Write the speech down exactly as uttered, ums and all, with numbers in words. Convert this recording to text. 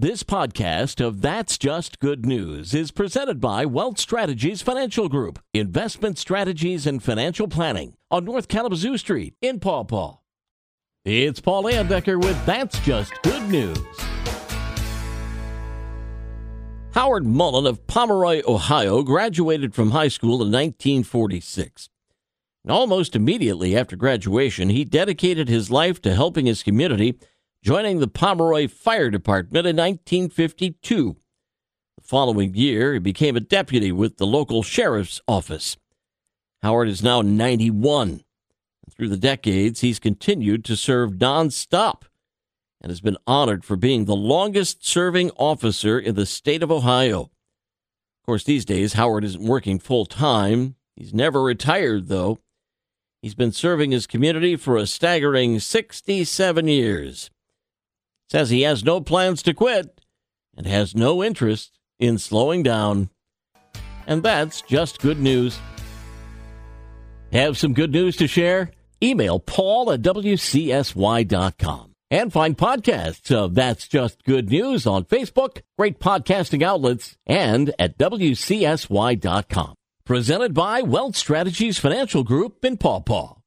This podcast of That's Just Good News is presented by Wealth Strategies Financial Group, investment strategies and financial planning on North Kalamazoo Street in Paw Paw. It's Paul Landecker with That's Just Good News. Howard Mullen of Pomeroy, Ohio, graduated from high school in nineteen forty-six. And almost immediately after graduation, he dedicated his life to helping his community, joining the Pomeroy Fire Department in nineteen fifty-two. The following year, he became a deputy with the local sheriff's office. Howard is now ninety-one. Through the decades, he's continued to serve nonstop and has been honored for being the longest-serving officer in the state of Ohio. Of course, these days, Howard isn't working full-time. He's never retired, though. He's been serving his community for a staggering sixty-seven years. Says he has no plans to quit and has no interest in slowing down. And that's just good news. Have some good news to share? Email Paul at W C S Y dot com. And find podcasts of That's Just Good News on Facebook, great podcasting outlets, and at W C S Y dot com. Presented by Wealth Strategies Financial Group in Paw Paw.